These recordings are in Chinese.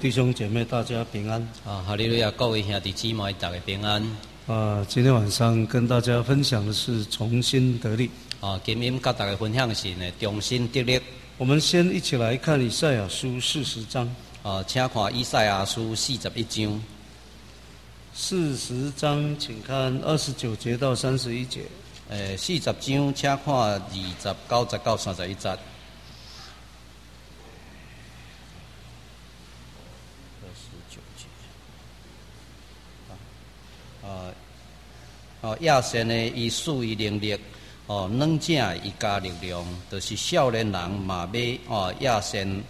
弟兄姐妹，大家平安。 哈利路亚，各位兄弟姊妹，大家平安。 今天晚上跟大家分享的是重新得力。 今天跟大家分享的是呢，重新得力。 我们先一起来看以赛亚书40章。 请看以赛亚书41章。 40章，请看29节到31节。 40章，请看29节到31节。亚神呢，伊赐伊能力，软正伊加力量，就是少年人嘛要亚神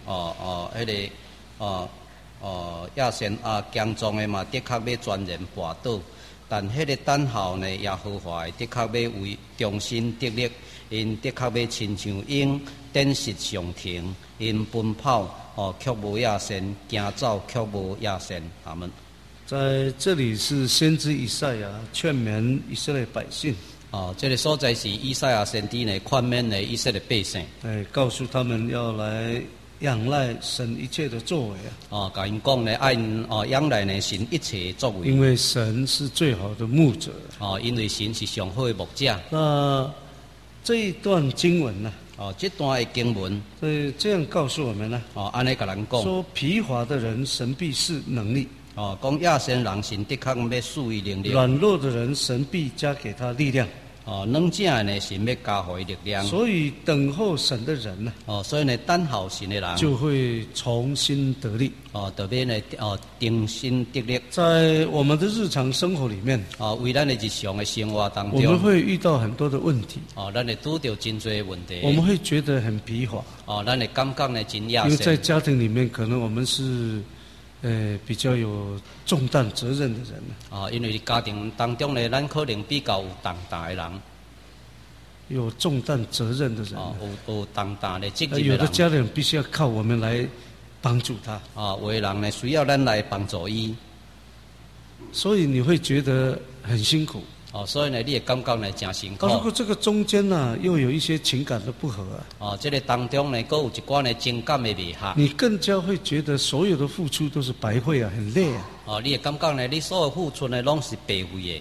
亚神强壮的嘛，的确要全然跋倒。但迄个等候呢，耶和华的确要为重新得力，因的确要亲像鹰展翅上腾，因奔跑却无亚神，行走却无亚神。阿们。 在这里是先知以赛亚劝勉以色列百姓。 这个所在是以赛亚先知呢劝勉呢以色列百姓。 告诉他们要来仰赖神一切的作为甲因讲呢，爱仰赖呢神一切的作为。 因为神是最好的牧者。 因为神是上好的牧者。 那这一段经文呢？ 这段的经文， 这样告诉我们呢？ 安尼甲咱讲， 说疲乏的人，神必是能力。 讲亚神人神的确要赐予能力。 软弱的人，神必加给他力量。 软正的呢，神要加给力量。 所以等候神的人呢？ 所以呢，等候神的人就会重新得力。 特别呢，重新得力。 在我们的日常生活里面， 为咱的日常的生活当中， 我们会遇到很多的问题。 咱会拄到真多的问题。 我们会觉得很疲乏。 咱会感觉呢真亚神。 因为在家庭里面，可能我们是比较有重担责任的人。 因为家庭当中呢，咱可能比较有重担的人。 有重担责任的人。 有重担的责任的人。 有的家人必须要靠我们来帮助他。 有的人呢需要咱来帮助伊。 所以你会觉得很辛苦。 所以呢，你会感觉呢真辛苦。 如果这个中间呢，又有一些情感的不合这个当中呢，还有一寡呢情感的未合。 你更加会觉得所有的付出都是白费很累你会感觉呢，你所有付出呢，拢是白费的。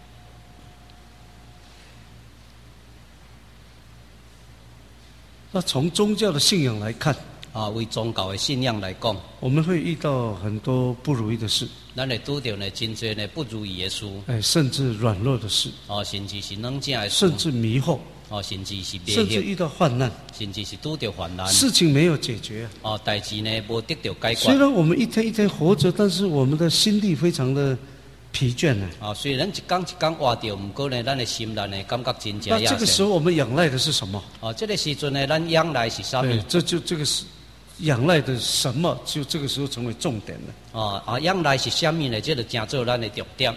那从宗教的信仰来看， 为宗教的信仰来讲， 我们会遇到很多不如意的事。 咱会拄到呢真多呢不如意的事。 甚至软弱的事。 甚至是软正的事。 甚至迷惑。 甚至是迷惑。 甚至遇到患难。 甚至是拄到患难。 事情没有解决。 代志呢无得到解决。 虽然我们一天一天活着，但是我们的心力非常的疲倦虽然一天一天活着，不过呢，咱的心力呢感觉真正亚神。 那这个时候我们仰赖的是什么？ 这个时阵呢，咱仰赖是什么？ 这个是仰赖的什么？就这个时候成为重点了。 仰赖是什么呢？这就成做咱的重点。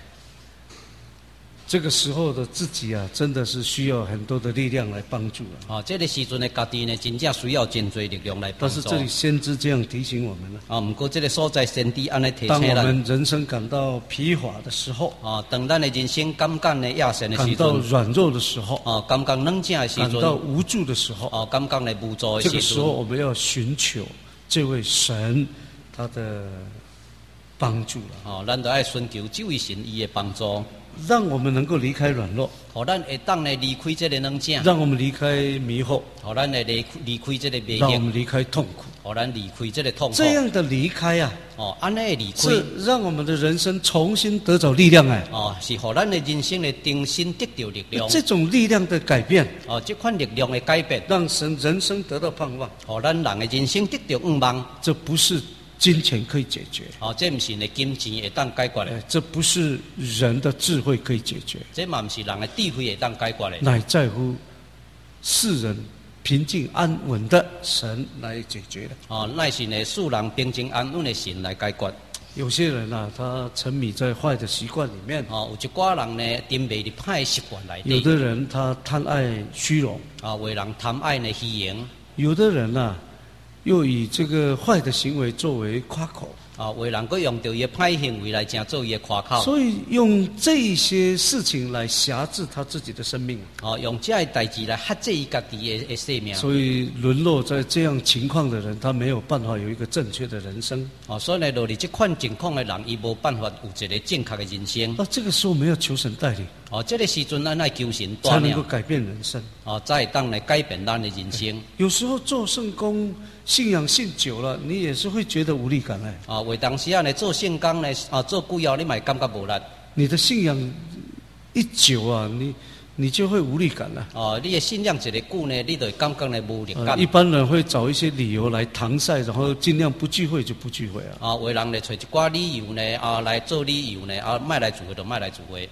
这个时候的自己真的是需要很多的力量来帮助了。 这个时阵的家己呢，真正需要真多力量来帮助。 但是这里先知这样提醒我们了。 不过这个所在先知安尼提醒咱。 当我们人生感到疲乏的时候， 当咱的人生感觉呢亚神的时阵， 感到软弱的时候， 感觉软正的时阵， 感到无助的时候， 感觉呢无助的时阵， 这个时候我们要寻求这位神他的帮助了。 咱都要寻求这位神伊的帮助。 让我们能够离开软弱， 咱会当呢离开这个软正， 让我们离开迷惑， 咱会离开这个迷惑， 让我们离开痛苦， 咱离开这个痛苦。 这样的离开安尼离开， 是让我们的人生重新得着力量是让咱的人生的重新得到力量。 这种力量的改变， 这款力量的改变， 让人生得到盼望， 咱人的人生得到盼望。 这不是金钱可以解决。 这不是呢金钱会当解决的。 这不是人的智慧可以解决。 这嘛不是人的智慧会当解决的。 乃在乎世人平静安稳的神来解决的。 乃是呢世人平静安稳的神来解决。 有些人他沉迷在坏的习惯里面。 有一寡人呢沉迷伫歹习惯内底。 有的人他贪爱虚荣。 为人贪爱呢虚荣。 有的人又以这个坏的行为作为夸口。 哦，有人佫用着伊歹行为来成做伊的夸口。 所以用这些事情来辖制他自己的生命。 哦，用这些代志来限制伊家己的生命。 所以沦落在这样情况的人，他没有办法有一个正确的人生。 哦，所以呢，落伫这款情况的人，伊无办法有一个正确的人生。 那这个时候我们要求神带领。 哦，这个时阵咱爱求神带领， 才能够改变人生。 哦，才会当来改变咱的人生。 有时候做圣工、信仰信久了，你也是会觉得无力感哎。 啊，为当时啊呢做圣工呢，啊做久后你嘛感觉无力。 你的信仰一久啊，你就会无力感了。 哦，你的信仰一个久呢，你就会感觉呢无力感。 一般人会找一些理由来搪塞，然后尽量不聚会就不聚会啊。 啊，有人呢找一寡理由呢，啊来做理由呢，啊卖来聚会就卖来聚会。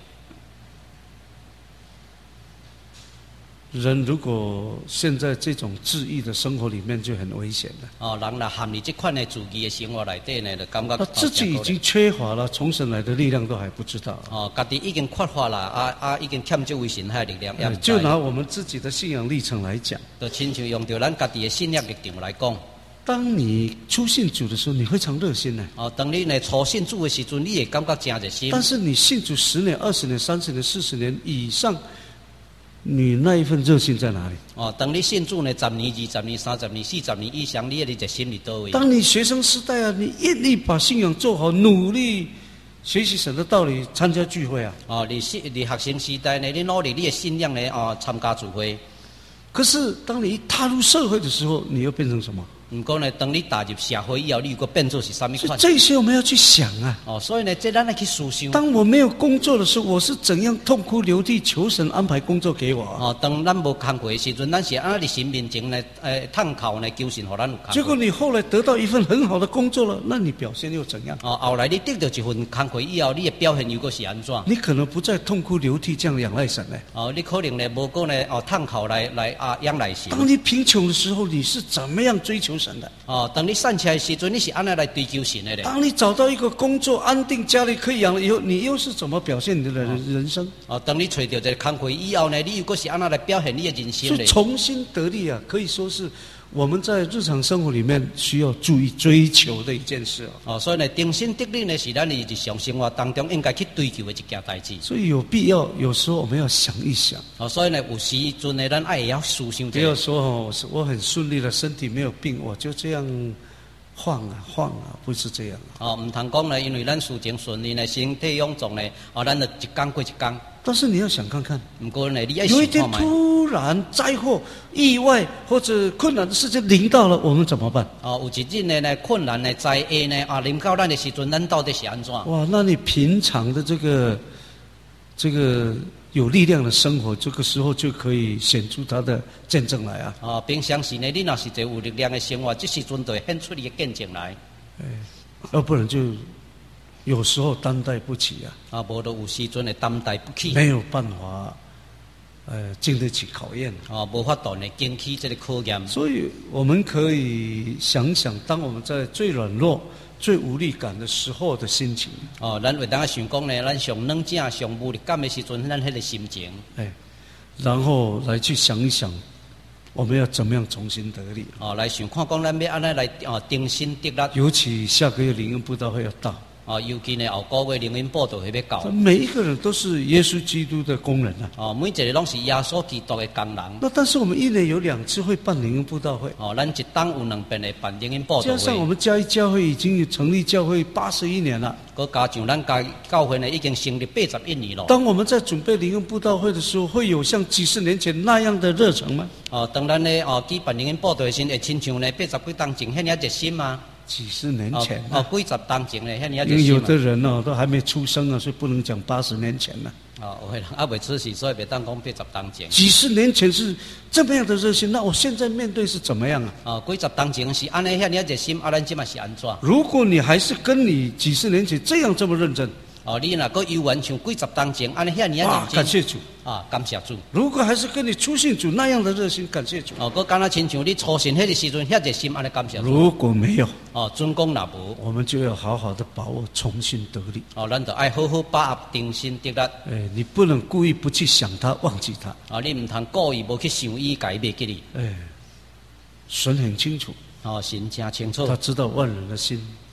人如果陷在这种自义的生活里面，就很危险了。 哦，人若陷入这款的自义的生活内底呢，就感觉他自己已经缺乏了，从神来的力量都还不知道。 哦，家己已经缺乏了，已经欠这位神海的力量。 就拿我们自己的信仰历程来讲， 就亲像用着咱家己的信仰历程来讲。 当你初信主的时候，你非常热心呢。 哦，当你呢初信主的时阵，你会感觉真热心。 但是你信主10年、20年、30年、40年以上，你那一份热心在哪里？ 哦，当你信主呢，10年、20年、30年、40年以上，你的热心里到位。 当你学生时代啊，你愿意把信仰做好，努力学习神的道理，参加聚会啊。 哦，你学生时代呢，你努力你的信仰呢，参加聚会。 可是当你一踏入社会的时候，你又变成什么？ 不过呢，当你踏入社会以后，你又个变做是什么款？ 这些我们要去想啊。 哦，所以呢，这咱要去思想。 当我没有工作的时候，我是怎样痛哭流涕求神安排工作给我啊？ 哦，当咱无工课的时阵，咱是安在神面前呢，叹口呢，求神，互咱有工。 结果你后来得到一份很好的工作了，那你表现又怎样？ 哦，后来你得到一份工课以后，你的表现又个是安怎？ 你可能不再痛哭流涕这样仰赖神呢。 哦，你可能呢，无过呢，叹口来仰赖神。 当你贫穷的时候，你是怎么样追求神的？ 哦，当你散起来的时阵，你是安那来追求神的咧？ 当你找到一个工作安定，家里可以养了以后，你又是怎么表现你的人生？ 哦，当你找到这个工课以后呢，你又个是安那来表现你的人生咧？ 是重新得力啊，可以说是我们在日常生活里面需要注意追求的一件事哦，所以呢，重新得力呢是咱的日常生活当中应该去追求的一件代志。 所以有必要，有时候我们要想一想。 哦，所以呢，有时阵呢，咱爱要思想。 不要说哦，我很顺利了，身体没有病，我就这样晃啊，不是这样啊。 哦，唔通讲呢，因为咱事情顺利呢，身体臃肿呢，咱就一天过一天。 但是你要想看看， 不过呢，你要有一天突然灾祸、意外或者困难的事情临到了，我们怎么办？ 哦，有一日呢，困难呢、灾厄呢，临到咱的时阵，咱到底是安怎？ 哇，那你平常的这个有力量的生活，这个时候就可以显出它的见证来啊！ 哦，平常时呢，你若是一个有力量的生活，这时阵就会显出你的见证来。 要不然就有时候担待不起啊！ 啊，无就有时阵会担待不起， 没有办法，经得起考验。 哦，无法度呢经起这个考验。 所以我们可以想想，当我们在最软弱、最无力感的时候的心情。 哦，咱会当想讲呢，咱上软正、上无力感的时阵，咱迄个心情。 然后来去想一想，我们要怎么样重新得力？ 哦，来想看讲咱要安尼来重新得力。 尤其下个月灵恩布道会要到。 哦，尤其呢后个月灵恩布道会要到。 每一个人都是耶稣基督的工人啊！ 哦，每一个拢是耶稣基督的工人。 那但是我们1年有2次会办灵恩布道会。 哦，咱一当有2遍的办灵恩布道会。 加上我们嘉义教会已经成立教会81年了。 佮加上咱教会呢已经成立81年了。 当我们在准备灵恩布道会的时候，会有像几十年前那样的热忱吗？ 哦，当然呢，举办灵恩布道会时，会亲像呢80几当前遐尔热心吗？ 几十年前几十当前呢，遐尔热心。 因为有的人都还没出生啊，所以不能讲80年前了。 有的人未出世，所以袂当讲80当前。 几十年前是这么样的热心，那我现在面对是怎么样啊？ 几十当前是安尼遐尔热心，咱即嘛是安怎？ 如果你还是跟你几十年前这样这么认真。 你若个游玩像几十当前，安尼遐尔认真。 感谢主感谢主。 如果还是跟你初信主那样的热心，感谢主。 个敢若亲像你初信迄个时阵遐热心，安尼感谢主。 如果没有， 准讲若无， 我们就要好好的把握重新得力。 咱就爱好好把握重新得力。 你不能故意不去想他，忘记他。 你唔通故意无去想伊，改袂记你。 神很清楚。 神真清楚。 他知道万人的心。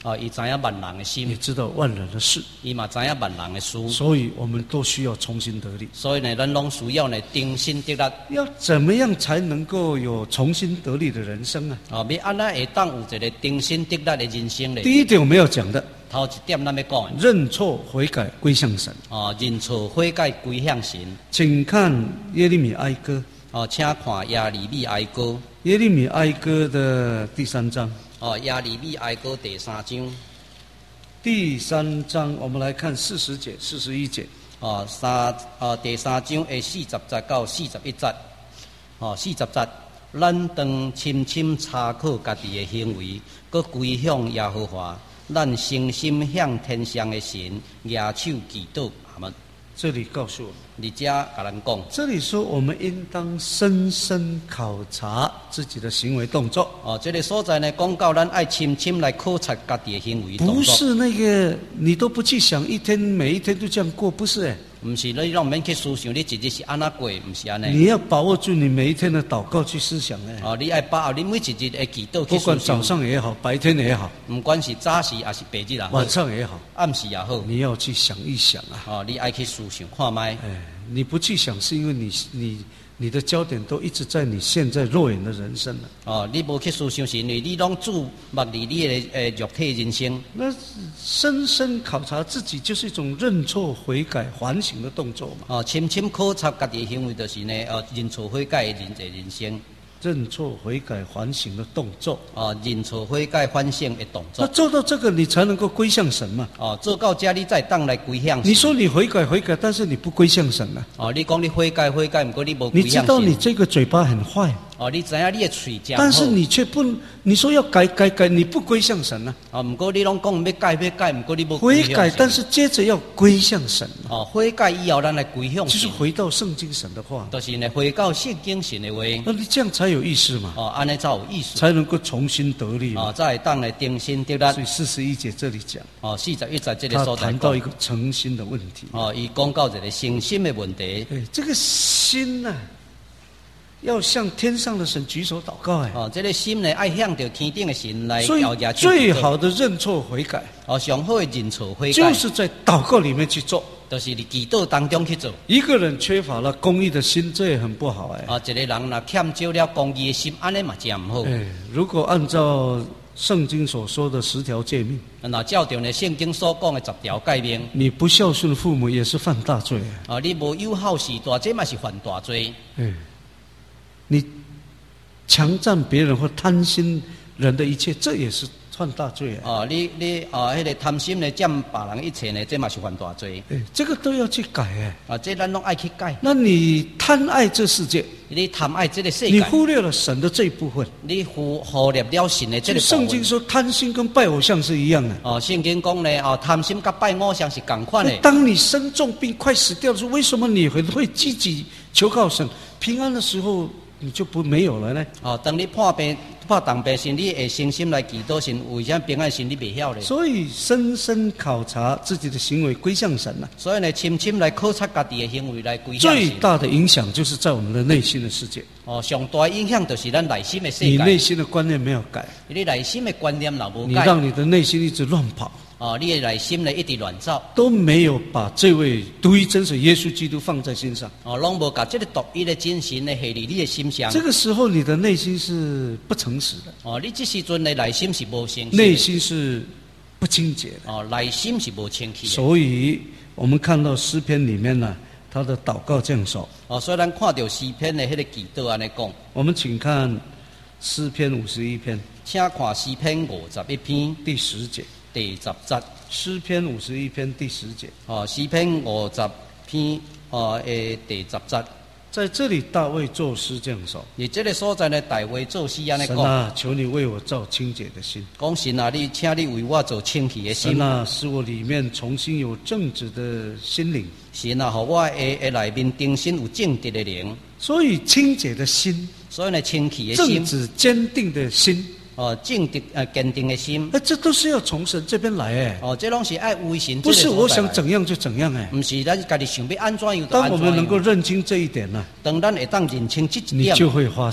伊知影万人的也心， 知道万人的事， 伊嘛知影万人的事， 所以我们都需要重新得力。 所以呢，咱拢需要呢重新得力。 要怎么样才能够有重新得力的人生啊？ 要安怎会当有一个重新得力的人生呢？ 第一点我们要讲的， 头一点咱要讲的， 认错悔改归向神。 认错悔改归向神。 请看耶利米哀歌， 请看耶利米哀歌， 耶利米哀歌的第3章。 耶利米哀歌第3章。 第3章，我们来看40节、41节。 第3章的40节到41节。40节，咱当深深查考家己的行为，搁归向耶和华，咱诚心向天上的神举手祈祷。阿门。 这里告诉我们， 你家甲咱讲， 这里说我们应当深深考察自己的行为动作。 这个所在呢，讲到咱爱深深来考察家己的行为动作。 不是那个你都不去想，每一天都这样过，不是不是你拢免去思想，你一日是安怎过，不是安尼。 你要把握住你每一天的祷告去思想你爱把握你每一日的祈祷去思想。 不管早上也好，白天也好， 不管是早时还是白日也好， 晚上也好， 暗时也好， 你要去想一想啊。 你爱去思想看卖。 你不去想，是因为你的焦点都一直在你现在肉眼的人生了。 你无去思想，是因为你拢注目你的肉体人生。 那深深考察自己，就是一种认错悔改反省的动作嘛。 深深考察家己的行为，就是呢，认错悔改的人生。 认错悔改反省的动作。 认错悔改反省的动作。 那做到这个，你才能够归向神嘛。 做到这你再当来归向神。 你说你悔改，但是你不归向神啊。 你讲你悔改，不过你无归向神。 你知道你这个嘴巴很坏。 你知影你的嘴讲， 但是你却不，你说要改，你不归向神呢？ 不过你拢讲要改，不过你不悔改，但是接着要归向神。 悔改以后咱来归向神， 就是回到圣经神的话， 就是呢回到圣经神的话。 那你这样才有意思嘛？ 安尼才有意思， 才能够重新得力嘛。 才会当来重新得力。 所以41节这里讲 ，41节这个所在他谈到一个诚心的问题。 伊讲到一个诚心的问题。 这个心呢，要向天上的神举手祷告这个心呢，爱向着天顶的神来所以最好的认错悔改， 上好的认错悔改， 就是在祷告里面去做， 就是你祈祷当中去做。 一个人缺乏了公义的心，这也很不好一个人若欠少了公义的心，安尼嘛真唔好。 如果按照圣经所说的10条诫命， 那照着呢圣经所讲的10条诫命， 你不孝顺父母也是犯大罪你无友好士大，这嘛是犯大罪。 你强占别人或贪心人的一切，这也是犯大罪你迄个贪心呢，占别人一切呢，这嘛是犯大罪。 这个都要去改这咱拢爱去改。 那你贪爱这世界， 你贪爱这个世界， 你忽略了神的这一部分。 你忽略了神的这个部分。 圣经说贪心跟拜偶像是一样的。 圣经讲呢，贪心跟拜偶像是同款的。 当你生重病快死掉的时候，为什么你会积极求告神？平安的时候你就没有了呢？ 当你破重病时，你会诚心来祈祷神，为什么平安时你袂晓呢？ 所以深深考察自己的行为，归向神所以呢，深深来考察家己的行为，来归向神。 最大的影响就是在我们的内心的世界。 上大影响就是咱内心的世界。 你内心的观念没有改， 你内心的观念若无改， 你让你的内心一直乱跑。 你的内心呢一直乱走， 都没有把这位独一真神耶稣基督放在心上。 拢无把这个独一的真神呢下伫你的心上。 这个时候你的内心是不诚实的。 你这时阵的内心是无诚实的， 内心是不清洁的。 内心是无清洁的。 所以我们看到诗篇里面呢，他的祷告这样说。 所以咱看到诗篇的迄个祈祷安尼讲。 我们请看诗篇51篇。 请看诗篇51篇第10节。 第10节， 诗篇51篇第10节。 诗篇50篇第10节， 在这里大卫作诗这样说。 你这个所在呢，大卫作诗安尼讲。 神啊，求你为我造清洁的心。 讲神啊，请你为我做清洁的心。 神啊，使我里面重新有正直的心灵。 神啊，让我的内面重新有正直的灵。 所以清洁的心， 所以呢，清洁的心， 正直坚定的心。 正直坚定的心， 这都是要从神这边来这拢是爱为神。 不是我想怎样就怎样不是咱家己想要安怎样就安怎样。 当我们能够认清这一点呢， 当咱会当认清这一点， 你就会发现，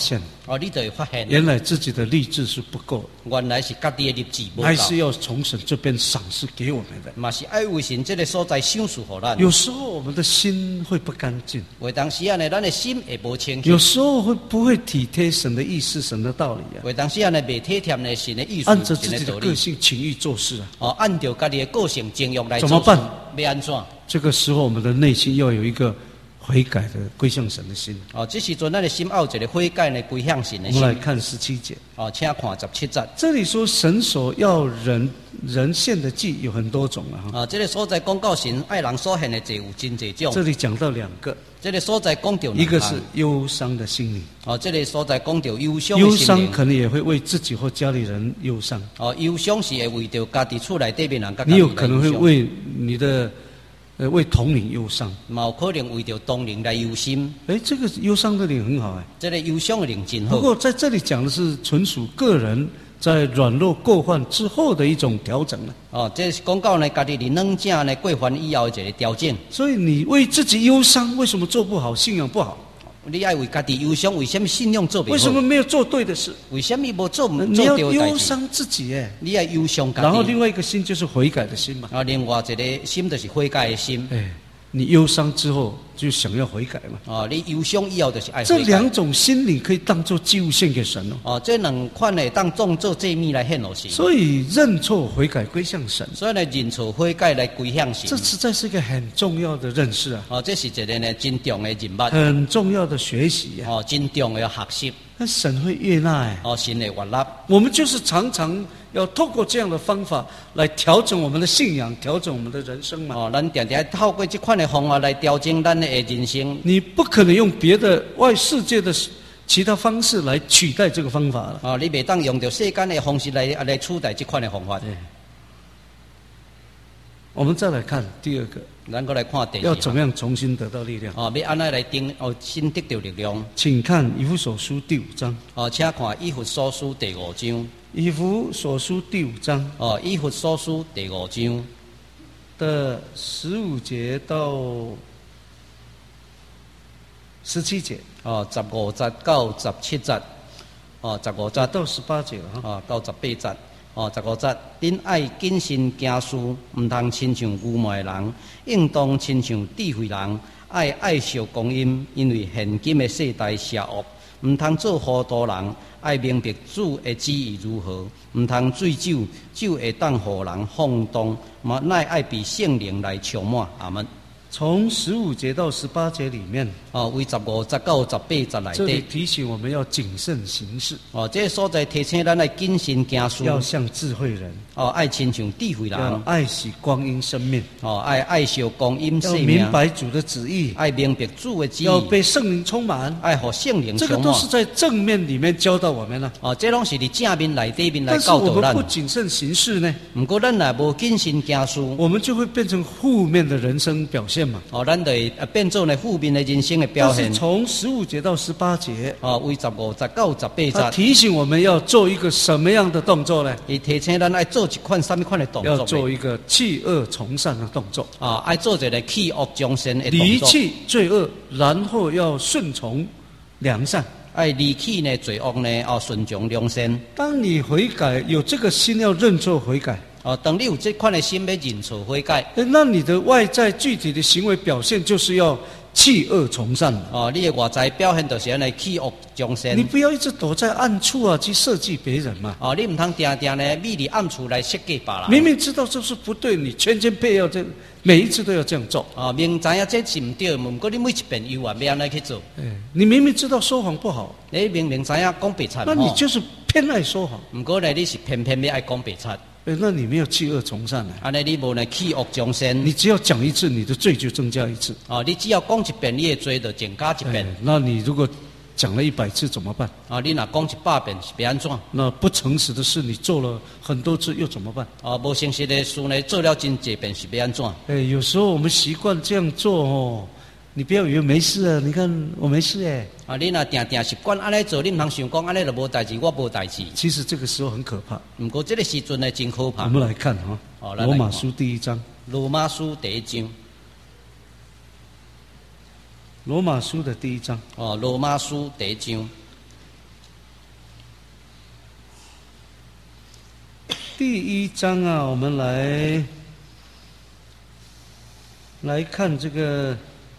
你就会发现， 原来自己的立志是不够， 原来是家己的立志无够， 还是要从神这边赏赐给我们的。 嘛是爱为神这个所在赏赐给咱。 有时候我们的心会不干净， 有当时啊呢，咱的心会无清洁。 有时候会不会体贴神的意思、神的道理啊？ 有当时啊呢，未体贴呢神的意思、 按着自己的神的道理个性、情欲做事啊。 按照家己的个性、情欲来怎么办？ 要安怎？ 这个时候，我们的内心要有一个悔改的归向神的心。 这时阵咱的心要有一个悔改呢，归向神的心。 我们来看17节。 请看17节。 这里说神所要人献的祭有很多种啊。 这个所在讲到神爱人所献的祭有真济种。 这里讲到2个。 这个所在讲到一个是忧伤的心灵。 这个所在讲到忧伤的心灵。 忧伤可能也会为自己或家里人忧伤。 忧伤是会为着家己厝内底面人。 你有可能会为你的为同龄忧伤。 有可能为着同龄来忧心。 这个忧伤的灵很好这个忧伤的灵真好。 不过在这里讲的是纯属个人在软弱过犯之后的一种调整了。 这是讲到呢，家己的软正呢过犯以后的一个调整。 所以你为自己忧伤，为什么做不好，信仰不好？ 你爱为家己忧伤，为什么信仰做不好？ 为什么没有做对的事？ 为什么没做对的事？ 你要忧伤自己你要忧伤家己。 然后另外一个心就是悔改的心嘛。 另外一个心就是悔改的心。 你忧伤之后就想要悔改嘛？ 你忧伤以后就是爱悔改。 这2种心理可以当作祭物献给神这2款呢当作祭物来献给神。 所以认错悔改归向神。 所以呢认错悔改来归向神。 这实在是一个很重要的认识这是一个呢真重的人物。 很重要的学习真重的学习。 那神会悦纳神会悦纳。 我们就是常常要透过这样的方法来调整我们的信仰，调整我们的人生嘛。 咱常常透过这款的方法来调整咱的人生。 你不可能用别的外世界的其他方式来取代这个方法了。 你袂当用着世间的方式来取代这款的方法。 我们再来看第2个。 咱再来看第2个。 要怎么样重新得到力量？ 要安怎来新得到力量？ 请看以弗所书第5章。 请看以弗所书第5章。 以弗所书第5章。 以弗所书第5章的15节到17节。 15节到17节。15节到18节了到18节。15节，恁爱谨慎行事，唔通亲像愚昧的人，应当亲像智慧人，爱惜光阴，因为现今的世代邪恶，唔通做糊涂人，爱明白主的旨意如何，唔通醉酒，酒会当互人放荡，嘛乃爱被圣灵来充满。阿们。 从15节到18节里面， 为15节到18节来这里提醒我们要谨慎行事。 这个所在提醒咱来谨慎行事， 要像智慧人， 爱亲像智慧人， 要爱惜光阴生命， 爱惜光阴生命， 要明白主的旨意， 爱明白主的旨意， 要被圣灵充满， 爱和圣灵充满。 这个都是在正面里面教导我们了。 这拢是伫正面内底面来教导咱。 但是我们不谨慎行事呢？ 不过咱若无谨慎行事， 我们就会变成负面的人生表现嘛。 咱就变做呢负面的人生的表现。 但是从15节到18节， 为15节到18节， 提醒我们要做一个什么样的动作呢？ 伊提醒咱爱做一款什么款的动作？ 要做一个弃恶从善的动作。 爱做一个弃恶从善的动作。 离弃罪恶，然后要顺从良善。 爱离弃呢罪恶呢，顺从良善。 当你悔改，有这个心要认错悔改。 当你有这款的心要认错悔改， 那你的外在具体的行为表现就是要弃恶从善。 你的外在表现就是要来弃恶从善。 你不要一直躲在暗处去设计别人嘛。 你唔通定定呢秘伫暗处来设计别人。 明明知道这是不对，你全配要这每一次都要这样做。 明知影这是唔对，不过你每一遍又要安尼去做。 你明明知道说谎不好， 你明明知影讲白贼， 那你就是偏爱说谎。 不过呢，你是偏偏要爱讲白贼。 那你没有弃恶从善安尼你无呢弃恶从善。 你只要讲一次，你的罪就增加一次。 你只要讲一遍，你的罪就增加一遍。 那你如果讲了100次怎么办？ 你若讲100遍是要安怎？ 那不诚实的事你做了很多次又怎么办？ 无诚实的事呢做了真济遍是要安怎？ 有时候我们习惯这样做你不要以为没事啊，你看我没事你若定定习惯安尼做，你唔通想讲安尼就无代志，我无代志。 其实这个时候很可怕。 不过这个时阵呢真可怕。 我们来看罗马书第1章。 罗马书第1章。 罗马书的第1章。 罗马书第1章。 第1章啊，我们来看这个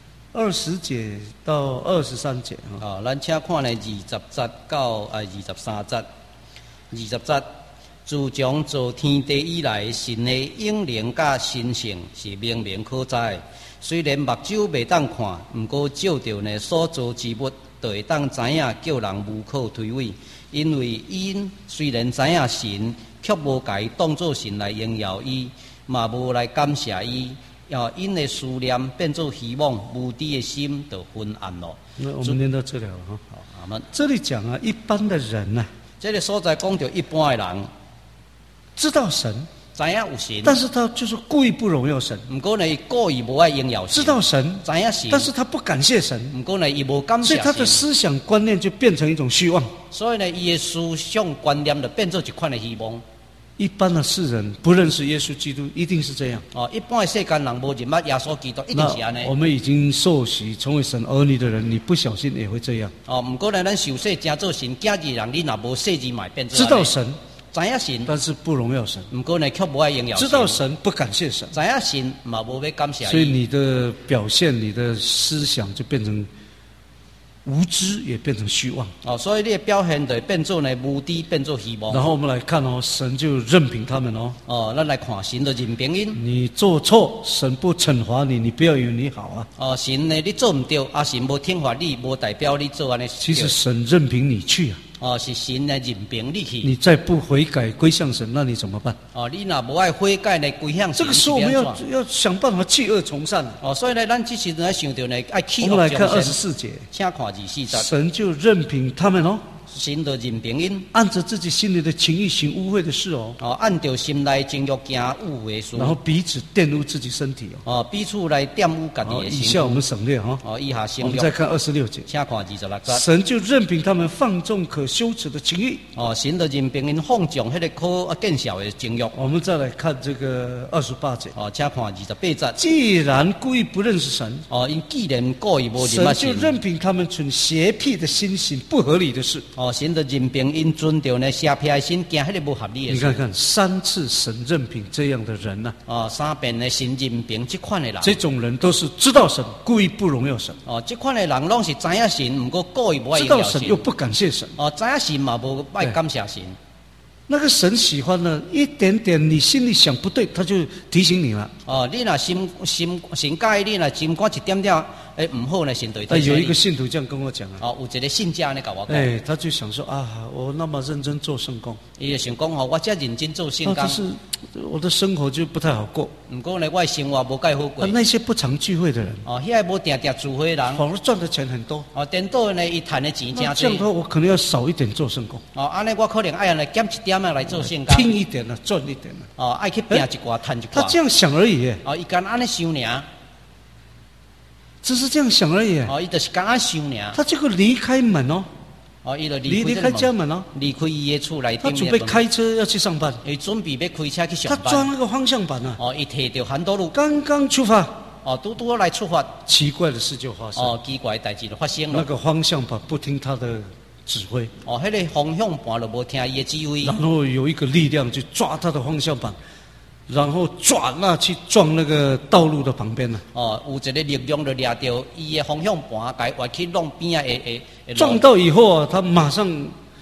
20节到23节啊。 咱请看呢20节到23节。20节，自从造天地以来，神的应灵甲神性是明明可知。虽然目睭袂当看，毋过照着呢所造之物，就会当知影，叫人无可推诿。因为因虽然知影神，却无甲伊当作神来荣耀伊，嘛无来感谢伊。因的思念变作希望，无知的心就昏暗了。 那我们念到这里了哈。 好，阿们。 这里讲啊，一般的人啊， 这个所在讲到一般的人知道神， 知影有神， 但是他就是故意不荣耀神。 毋过呢，故意无爱荣耀神。 知道神， 知影神， 但是他不感谢神。 毋过呢，伊无感谢神。 所以他的思想观念就变成一种虚妄。 所以呢，伊的思想观念就变做一款的希望。 一般的世人不认识耶稣基督，一定是这样。 一般的世间人无认捌耶稣基督，一定是安尼。 我们已经受洗成为神儿女的人，你不小心也会这样。 毋过呢，咱受洗成做神囝儿人，你若无洗之嘛，变做知道神， 知影神， 但是不荣耀神。 毋过呢，却无爱荣耀神。 知道神，不感谢神。 知影神，嘛无要感谢伊。 所以你的表现，你的思想就变成无知，也变成虚妄。 所以你的表现就变做呢无知，变做希望。 然后我们来看哦，神就任凭他们哦。 咱来看神就任凭因。 你做错，神不惩罚你，你不要以为你好啊。 神呢，你做唔对，神无惩罚你，无代表你做安尼。 其实神任凭你去啊。 是神呢任凭你去。 你再不悔改归向神，那你怎么办？ 你若无爱悔改呢，归向神。 这个时候我们要想办法弃恶从善。 所以呢，咱这时来想到呢，爱弃恶从善。 我们来看24节， 请看24节。 神就任凭他们哦。 神就任凭因， 按着自己心里的情欲行污秽的事哦。 按照心内情欲行污秽事。 然后彼此玷污自己身体哦。 彼此来玷污家己的身体。 以下我们省略哈。 以下省略。 我们再看26节。 请看26节。 神就任凭他们放纵可羞耻的情欲。 神就任凭因放纵迄个可见笑的情欲。 我们再来看这个28节。 请看28节。 既然故意不认识神， 因既然故意无认识神，就任凭他们存邪僻的心行不合理的事。 神就任凭因遵照呢邪僻的心行迄个不合理的事。 你看看3次神任凭这样的人呢 ？3遍呢神任凭这款的人。 这种人都是知道神，故意不荣耀神。 这款的人拢是知影神，毋过故意无爱荣耀神。 知道神又不感谢神。 知影神嘛无爱感谢神。 那个神喜欢呢，一点点你心里想不对，他就提醒你了。 你若心介意，你若心肝一点点，唔好呢，神就提醒你。 有一个信徒这样跟我讲啊。 有一个信者呢，甲我讲。 他就想说我那么认真做圣工。 伊就想讲我这认真做圣工。 但是我的生活就不太好过。 不过呢，我的生活无介好过。 那些不常聚会的人。 遐无定定聚会的人。 反而赚的钱很多。 颠倒呢，伊赚的钱真多。 这样的话，我可能要少一点做圣工。 安尼我可能爱来减一点来做圣工。 拼一点了，赚一点了。 爱去拼一寡，赚一寡。 他这样想而已。 伊干安尼想尔。 只是这样想而已。 伊就是干安想尔。 他这个离开门哦。 伊就离开家门哦。 离开伊的厝内。 他准备开车要去上班。 伊准备要开车去上班。 他抓那个方向盘啊。 伊摕着环岛路。 刚刚出发。 拄来出发。 奇怪的事就发生。 奇怪的代志就发生了。 那个方向盘不听他的指挥。 迄个方向盘就无听伊的指挥。 然后有一个力量就抓他的方向盘。然后转去撞那个道路的旁边了。 有一个力量就抓到伊的方向盘，该挖去弄边的。 撞到以后他马上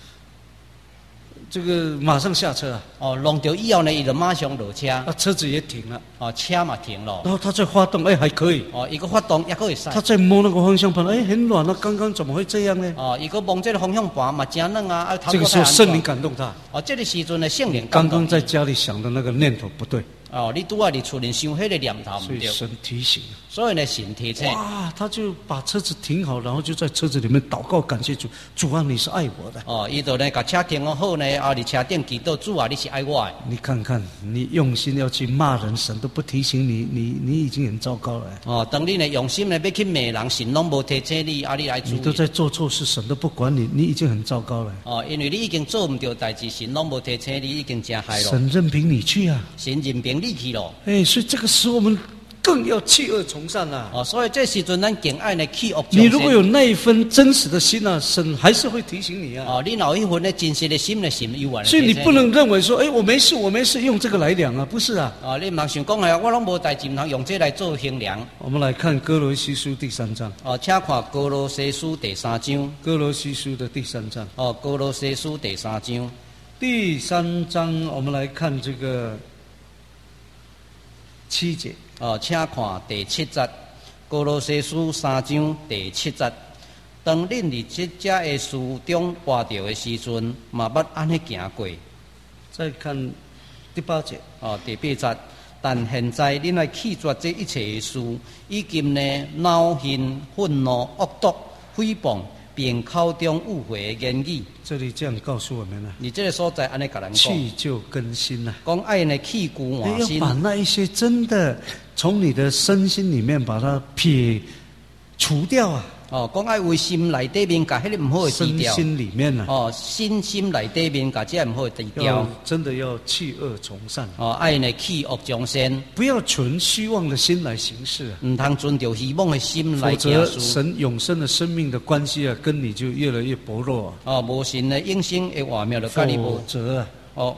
下车弄到以后呢，伊就马上落车。 车子也停了。 车嘛停了。 然后他再发动，还可以。 一个发动也可以使。 他再摸那个方向盘，很软了。刚刚怎么会这样呢？ 一个摸这个方向盘嘛，真软啊。 这个时候圣灵感动他。 这个时阵呢，圣灵刚刚在家里想的那个念头不对。 你拄在厝里想迄个念头唔对。 所以神提醒。 所以呢，神提醒。 哇，他就把车子停好，然后就在车子里面祷告感谢主，主啊，你是爱我的。 伊就呢把车停好呢，伫车顶祈祷，主啊，你是爱我的。 你看看，你用心要去骂人，神都不提醒你，你已经很糟糕了。 当你呢用心呢要去骂人，神拢无提醒你，你来注意。 你都在做错事，神都不管你，你已经很糟糕了。 因为你已经做唔对代志，神拢无提醒你，已经真害了。 神任凭你去啊。 神任凭你去咯。 所以这个时候我们更要弃恶从善啊！ 哦，所以这时阵咱更爱呢弃恶从善。 你如果有那一份真实的心啊，神还是会提醒你啊。 哦，你有一份呢真实的心呢，神有啊。 所以你不能认为说，哎，我没事，我没事，用这个来量啊，不是啊。 哦，你唔通想讲哎，我拢无代志，唔通用这来做衡量。 我们来看哥罗西书第3章。 哦，请看哥罗西书第3章。 哥罗西书的第3章。 哦，哥罗西书第3章。 第3章，我们来看这个7节。 哦，请看第7节。哥罗西书3章第7节。当恁伫这只的事中活着的时阵，嘛捌安尼行过。 再看第8节。 哦，第8节。但现在恁来弃绝这一切的事，已经呢恼恨、愤怒、恶毒、诽谤，并口中误会的言语。 这里这样告诉我们了。 你这个所在安尼甲人讲， 弃旧更新呐。 讲爱呢弃旧换新。 要把那一些真的从你的身心里面把它撇除掉啊。 哦，讲爱为心内底面甲迄个唔好的除掉。 身心里面啊。 哦，心内底面甲这唔好的除掉。 真的要弃恶从善。 哦，爱呢弃恶从善。 不要存虚妄的心来行事。 唔通存着虚妄的心来行事。否则神永生的生命的关系啊，跟你就越来越薄弱啊。 哦，无神的永生的话苗就甲你无。 否则啊。 哦，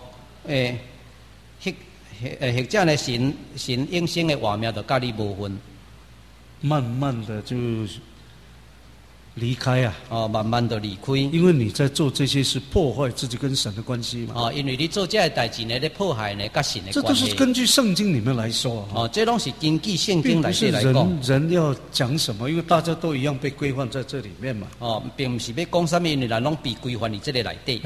或者呢神永生的话苗就甲你无分。 慢慢的就离开啊！ 哦，慢慢的离开， 因为你在做这些是破坏自己跟神的关系嘛。 哦，因为你做这些代志呢，在破坏呢跟神的关系。 这都是根据圣经里面来说。 哦，这拢是根据圣经来说来讲。人要讲什么？因为大家都一样被规范在这里面嘛。 哦，并不是要讲什么，因为人拢被规范在这里内底。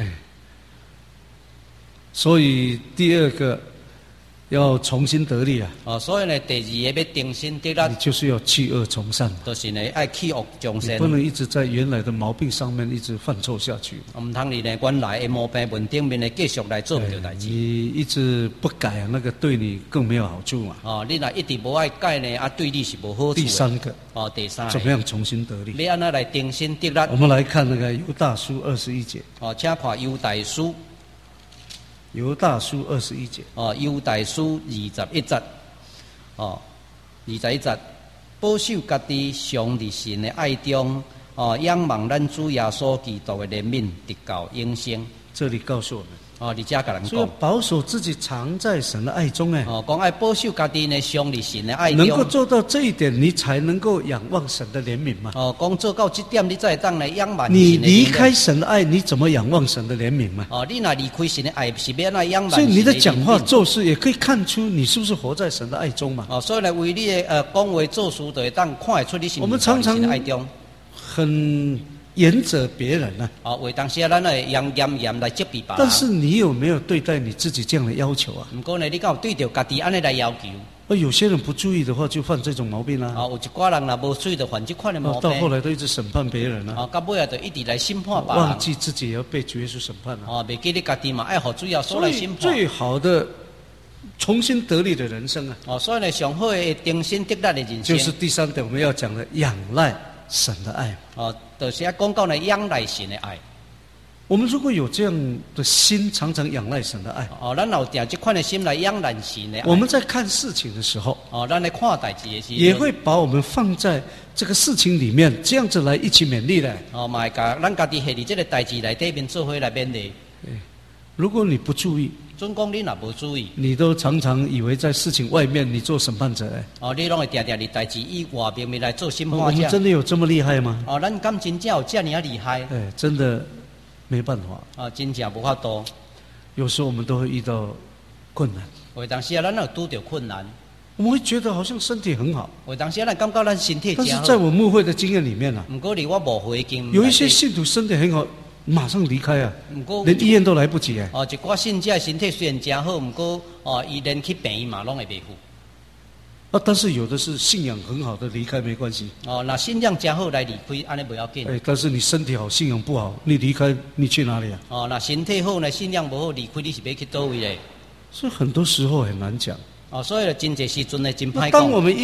所以第二个要重新得力啊！ 哦，所以呢，第二个要重新得力， 你就是要弃恶从善。 就是呢，爱弃恶从善。 不能一直在原来的毛病上面一直犯错下去。 唔通你呢，原来的毛病问顶面呢，继续来做唔到代志。 你一直不改啊，那个对你更没有好处嘛。 哦，你若一直无爱改呢，啊，对你是无好处。 第三个。 哦，第三个。 怎么样重新得力？ 要安那来重新得力？ 我们来看那个犹大书21节。 哦，请看犹大书。 犹大书21节。 哦，犹大书21节。哦，21节，保守家己，上伫神的爱中，哦，仰望咱主耶稣基督的怜悯，直到永生。 这里告诉我们。 哦，你这甲人讲， 所以保守自己藏在神的爱中哎。 哦，讲爱保守家己呢，上伫神的爱中。 能够做到这一点，你才能够仰望神的怜悯嘛。 哦，讲做到这点，你才当来仰望神的怜悯。 你离开神的爱，你怎么仰望神的怜悯嘛？ 哦，你若离开神的爱，是要那仰望。 所以你的讲话做事也可以看出你是不是活在神的爱中嘛。 哦，所以呢，为你的讲话做事，就会当看得出你是我们常常的爱中。 很严责别人啊！ 哦，为当时咱来严来责备别人。 但是你有没有对待你自己这样的要求啊？ 不过呢，你敢有对着家己安尼来要求？ 有些人不注意的话，就犯这种毛病啦。 有一寡人若无注意，就犯这款的毛病。 到后来都一直审判别人啊。 到尾啊，就一直来审判别人。 忘记自己也要被主耶稣审判啊。 袂记你家己嘛，爱互主耶稣来审判。 最好的重新得力的人生啊！ 所以呢，上好的重新得力的人生， 就是第三点我们要讲的仰赖神的爱。 就是讲到呢仰赖神的爱。 我们如果有这样的心，常常仰赖神的爱。 咱有定这款的心来仰赖神的爱。 我们在看事情的时候， 咱来看代志的时候， 也会把我们放在这个事情里面，这样子来一起勉励的。 嘛会甲咱家己下伫这个代志内底面做伙来勉励。 如果你不注意， 准讲你若无注意， 你都常常以为在事情外面你做审判者你拢会定定伫代志以外面来做审判者。 我们真的有这么厉害吗？ 咱敢真正有这么厉害？ 真的没办法。 真正无法度。 有时候我们都会遇到困难。 有当时咱有拄着困难， 我们会觉得好像身体很好。 有当时咱感觉咱身体真好。 但是在我牧会的经验里面啊， 不过离我牧会经有一些信徒身体很好，马上离开啊，连医院都来不及一寡信者身体虽然真好，不过伊连去病院嘛拢会袂赴。 但是有的是信仰很好的离开没关系。 那信仰真好来离开，安尼不要紧。 但是你身体好，信仰不好，你离开你去哪里啊？ 那身体好呢，信仰不好，离开你是要去倒位嘞？ 所以很多时候很难讲。 所以真侪时阵呢，真歹讲。 当我们一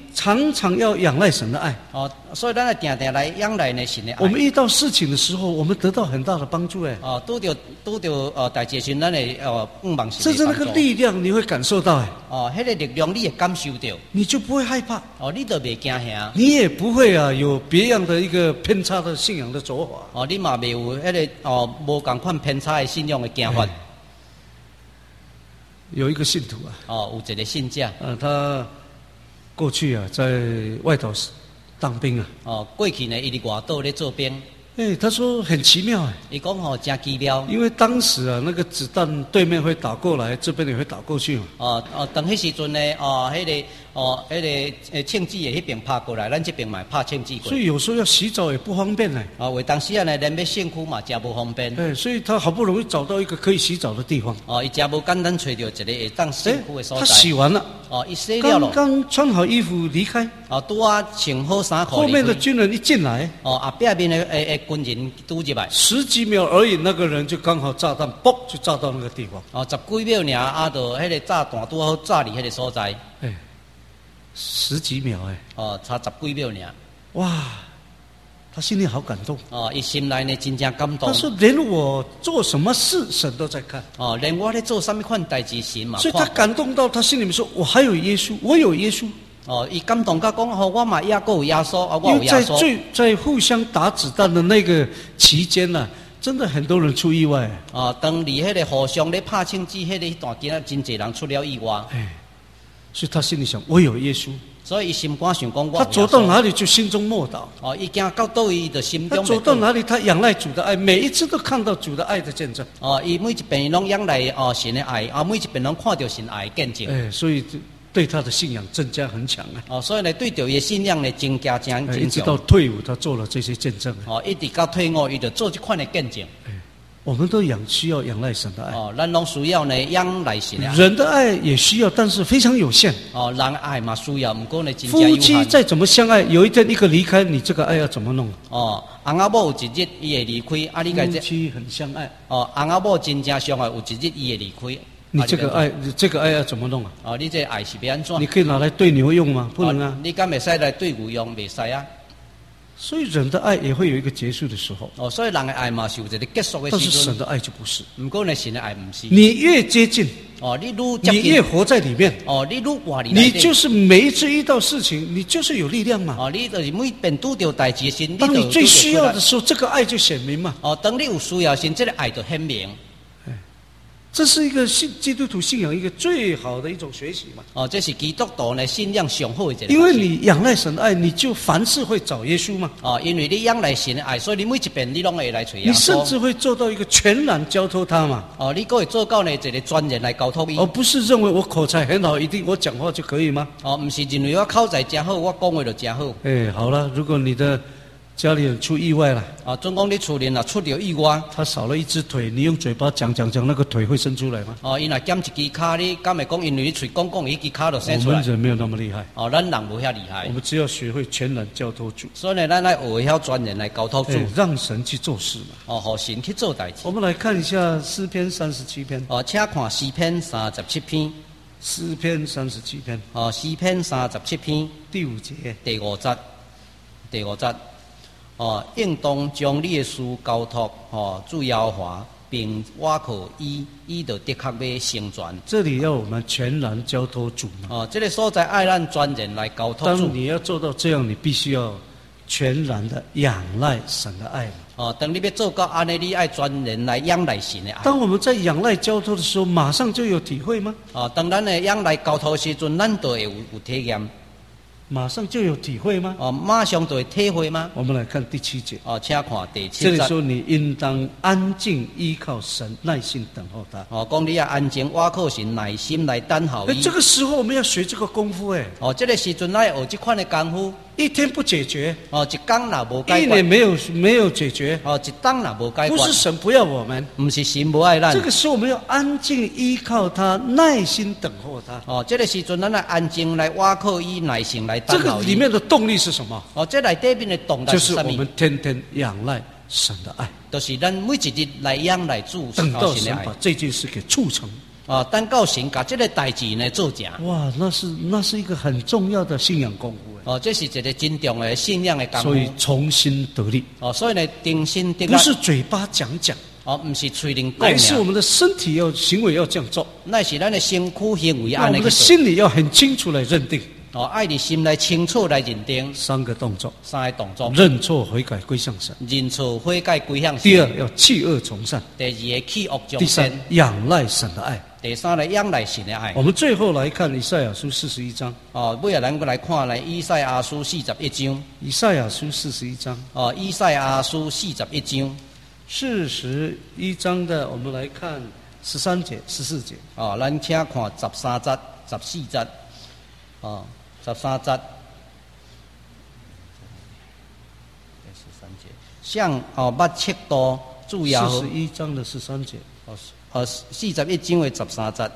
常常要仰赖神的爱。 哦，所以咱要定定来仰赖呢神的爱。 我们遇到事情的时候，我们得到很大的帮助。 哦，拄着代志时，咱会仰望神的帮助。 甚至那个力量，你会感受到。 哦，迄个力量你会感受到， 你就不会害怕。 哦，你就袂惊吓。 你也不会有别样的一个偏差的信仰的做法。 哦，你嘛袂有迄个无共款偏差的信仰的行法。 有一个信徒哦，有一个信者。 他过去在外岛当兵哦，过去呢，伊伫外岛咧做兵。 他说很奇妙伊讲真奇妙。 因为当时那个子弹对面会打过来，这边也会打过去嘛。 当迄时阵呢，迄个枪支的迄边拍过来，咱这边嘛拍枪支过来。 所以有时候要洗澡也不方便为当时呢，连要身躯嘛，真无方便。 所以他好不容易找到一个可以洗澡的地方。 伊真无简单找到一个会当身躯的所在。 他洗完了。 伊洗了咯。 刚穿好衣服离开。 拄穿好衫裤。 后面的军人一进来。 后壁面的军人拄入来。 10几秒而已，那个人就刚好炸弹，嘣就炸到那个地方。 10几秒尔，就迄个炸弹拄好炸离迄个所在。 10几秒差10几秒尔。 哇，他心里好感动。 伊心内呢真正感动。 他说：“连我做什么事，神都在看。 连我咧做什么款代志，神嘛。” 所以他感动到他心里面说：“我还有耶稣，我有耶稣。” 伊感动到讲：“我嘛也有耶稣，我有耶稣。” 因为在互相打子弹的那个期间真的很多人出意外。 当离迄个互相咧拍枪支迄个段间真侪人出了意外。 所以他心里想：“我有耶稣。” 所以伊心肝想讲：“我。” 他走到哪里就心中默祷。 伊行到倒位就心中。 他走到哪里，他仰赖主的爱，每一次都看到主的爱的见证。 伊每一遍拢仰赖神的爱，每一遍拢看到神爱的见证。 所以对他的信仰增加很强所以呢，对着伊的信仰呢增加真强。 一直到退伍，他做了这些见证。 一直到退伍，伊就做这款的见证。 我们都需要仰赖神的爱。 咱拢需要呢仰赖神的爱。 人的爱也需要，但是非常有限。 人爱嘛需要，不过呢真正有限。 夫妻再怎么相爱，有一天一个离开，你这个爱要怎么弄？ 翁仔某有一日伊会离开，你夫妻很相爱。 翁仔某真正相爱，有一日伊会离开。 你这个爱要怎么弄你这爱是要安怎？ 你可以拿来对牛用吗？不能你敢袂使来对牛用？袂使啊。 所以人的爱也会有一个结束的时候。 所以人的爱嘛是有一个结束的时候。 但是神的爱就不是。 不过呢，神的爱不是。 你越接近， 你越活在里面。 你越活里面。 你就是每一次遇到事情，你就是有力量嘛。 你就是每遍拄到代志时， 当你最需要的时候，这个爱就显明嘛。 当你有需要时，这个爱就显明。 这是一个基督徒信仰一个最好的一种学习嘛。 这是基督徒呢信仰上好的一个。 因为你仰赖神的爱，你就凡事会找耶稣嘛。 因为你仰赖神的爱，所以你每一遍你拢会来找耶稣。 你甚至会做到一个全然交托他嘛。 你可以做到呢一个专人来交托伊。 而不是认为我口才很好，一定我讲话就可以吗？ 不是认为我口才真好，我讲话就真好。 好了，如果你的家里人出意外了， 总讲你厝人出了意外， 他少了一只腿，你用嘴巴讲，那个腿会伸出来吗？ 伊若减一只脚，你敢会讲因为你嘴讲，伊只脚就伸出来？ 我们人没有那么厉害。 咱人无遐厉害。 我们只要学会全然交托主。 所以呢，咱来学晓专人来交托主， 让神去做事嘛。 让神去做代志。 我们来看一下诗篇37篇。 请看诗篇37篇。 诗篇37篇。 诗篇37篇第5节。 第5节。应当将你的事交托主耶和华，并倚靠伊就的确要成全。 这里要我们全然交托主嘛。 这个所在爱咱专人来交托主。 当你要做到这样，你必须要全然的仰赖神的爱嘛。 当你要做到安尼，你爱专人来仰赖神的爱。 当我们在仰赖交托的时候，马上就有体会吗？ 当咱的仰赖交托的时阵，咱就会有体验。 马上就有体会吗？ 马上就会体会吗？ 我们来看第7节。 请看第7节。 这里说你应当安静依靠神，耐心等候他。 讲你要安静倚靠神，耐心来等候伊。 这个时候我们要学这个功夫这个时阵来学这款的功夫。 一天不解决， 一天若无解决， 一年没有解决， 一天若无解决， 不是神不要我们， 不是神不爱咱。 这个时候我们要安静依靠他，耐心等候他。 这个时阵咱来安静来倚靠伊，耐心来等候伊。 这个里面的动力是什么？ 这里面的动力是什么？就是我们天天仰赖神的爱， 就是咱每一日来仰赖主， 等到神把这件事给促成。 哦，等到神把这个代志呢做成。 哇，那是一个很重要的信仰功夫。 哦，这是一个真重的信仰的功夫。 所以重新得力。 哦，所以呢，定心得力。 不是嘴巴讲。 哦，不是嘴灵讲。 乃是我们的身体行为要这样做。 那是咱的身躯行为我们的心里要很清楚来认定。 哦，爱你心来清楚来认定。 三个动作。 认错悔改归向神。 认错悔改归向神。 第二要弃恶从善。 第二弃恶从善。 第三仰赖神的爱。 第三呢，仰赖神的爱。 我们最后来看以赛亚书41章。 哦，尾下咱来看来以赛亚书41章。 以赛亚书41章。 哦，以赛亚书41章。 41章的，我们来看13节、14节。 哦，咱请看13节、14节。哦，13节。13节。向捌测度主要。 41章的13节。 41章的13节。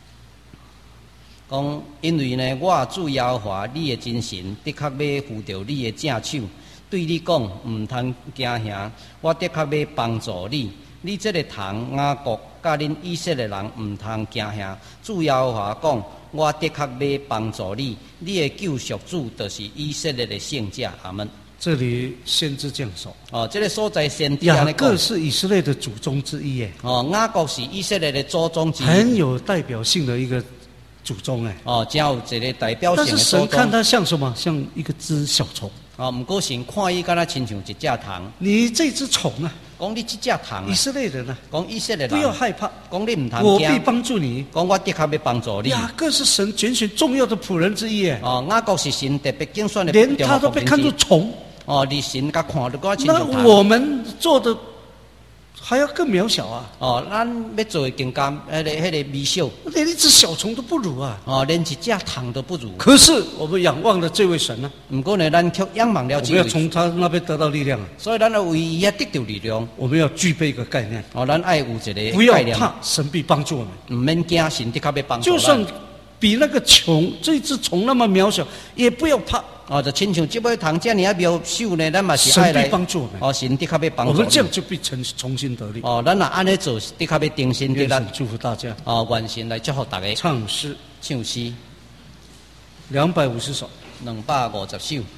讲，因为呢，我主耶和华你的真神，的确要扶着你的正手。对你讲，唔通惊吓，我的确要帮助你。你这个堂雅各甲恁以色列人唔通惊吓。主耶和华讲，我的确要帮助你。你的救赎主就是以色列的圣者。阿门。 这里先知这样说。 哦，这个所在先知雅各是以色列的祖宗之一耶。 哦，雅各是以色列的祖宗之一。 很有代表性的一个祖宗哎。 哦，真有一个代表性的祖宗。 但是神看他像什么？像一个只小虫。 哦，不过神看伊敢若亲像一只虫。 你这只虫啊！ 讲你这只虫。 以色列人啊！ 讲以色列人。 不要害怕。 讲你唔通惊。 我必帮助你。 讲我的确要帮助你。 雅各是神拣选重要的仆人之一哎。 哦，雅各是神特别拣选的。 连他都被看作虫。 哦，你神甲看得我亲像虫。 那我们做的还要更渺小啊！ 哦，咱要做的更加那个微小， 连一只小虫都不如啊！ 哦，连一只虫都不如。 可是我们仰望的这位神呢？ 不过呢，咱却仰望了这位。 我们要从他那边得到力量啊！ 所以咱要为伊得到力量。 我们要具备一个概念。 哦，咱爱有一个概念。 不要怕，神必帮助我们。 唔免惊，神的确要帮助。 就算比那个虫这只虫那么渺小，也不要怕。 哦，就亲像这尾虫这样渺小呢，咱嘛是爱来。 神必帮助我们。 哦，神的确要帮助。 我们这样就必重新得力。 哦，咱若安尼做，的确要定心得力。 愿神祝福大家。 哦，愿神来祝福大家。 唱诗 ，250首。 250首。